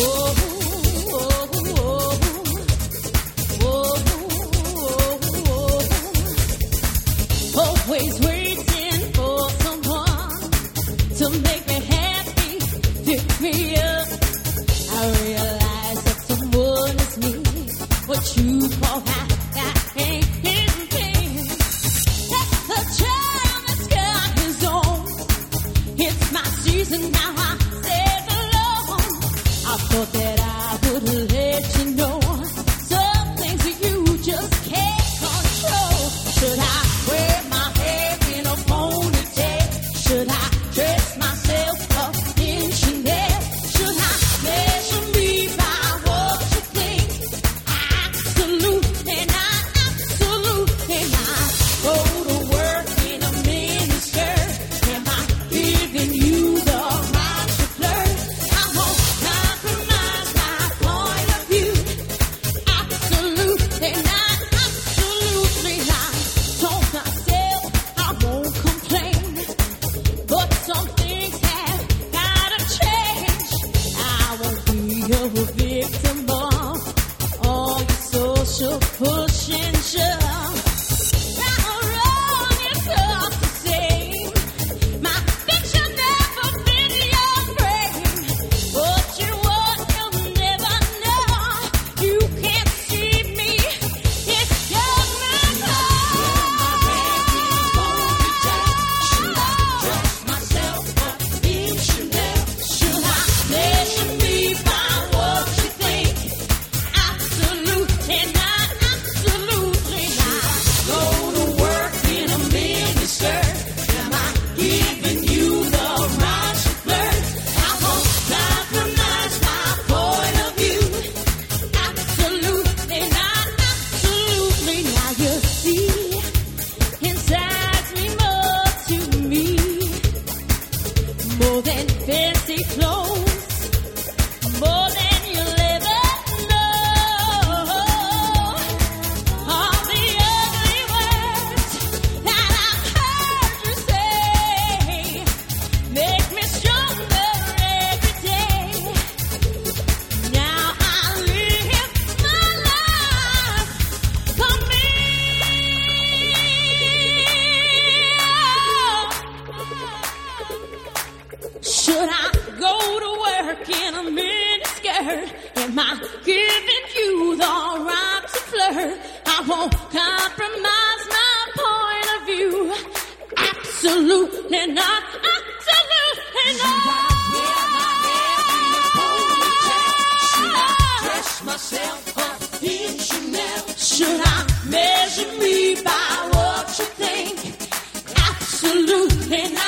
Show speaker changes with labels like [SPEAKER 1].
[SPEAKER 1] Always waiting for someone to make me happy, pick me up. I realize that someone is me. What you call that ain't anything. That's the child that's got his own. It's my season now. I said alone. I thought that I would let you know some things that you just can't control. Should I wear my hair in a ponytail? Should I dress myself up in Chanel? Should I measure me by what you think? Absolutely not, absolutely not. Go to work in a miniskirt. Am I giving you the right to flirt? I won't compromise my point of view. Absolutely not, absolutely not. Told myself I won't complain, but some things have gotta change. I won't be a victim of all your social push and shove. Now wrong is all the same. My picture never been your frame. What you want, you'll never know. You can't see me. It's your dress myself up in Chanel. Should I measure me by what you think? Absolutely not, absolutely not. Go to work in a miniskirt. Am I giving you the right to flirt? I won't compromise my point of view. Absolutely not, absolutely not. You see, inside me more to me, more than fancy clothes, more than you'll ever know. All the ugly words that I've heard you say make me stronger every day. Now I live my life for me. Should I go to work in a miniskirt? Am I giving you the right to flirt? I won't compromise my point of view. Absolutely not, absolutely not. Dress myself up in Chanel. Should I measure me by what you think? Absolutely not.